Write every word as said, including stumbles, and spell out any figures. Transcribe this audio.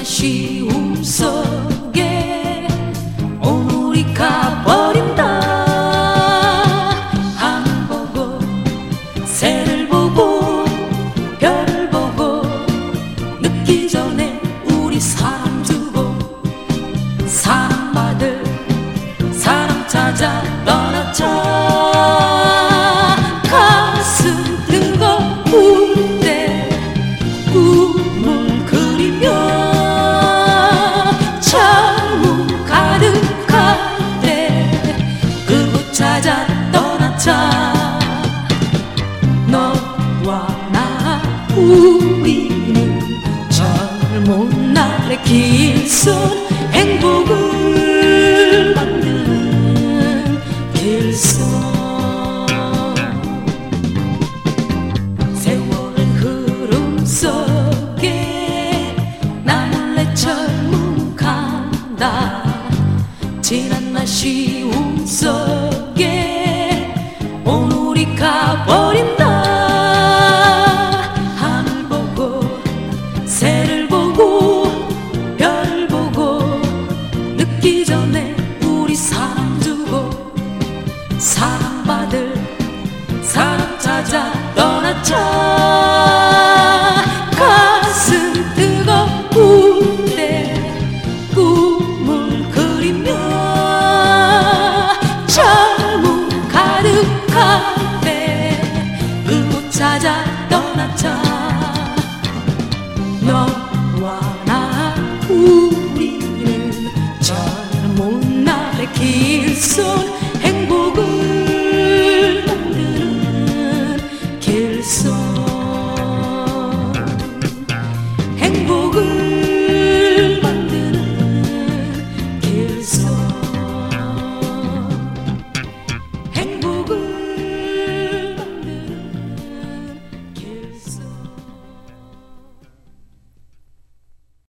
쉬움 속에 오늘이 가버린다. 하늘 보고 새를 보고 별을 보고 늦기 전에 우리 사랑 주고 사랑받을 사랑 찾아 떠났자. 가슴 뜨거울 때 꿈을 그리며 처음 가득할 때 그곳 찾아 떠났자. 너와 나 우리는 젊은 날의 길선 행복을 만든 길선. 세월은 흐름 속에 나 몰래 젊음 간다. 지난 날 쉬움 속에 오늘이 가버린다. 하늘 보고 새를 보고 별 보고 늦기 전에 우리 사랑 주고 사랑받을 사랑 찾아 떠났자. 가슴 뜨거울 때 꿈을 그리며 젊음 가득할 때 그곳 찾아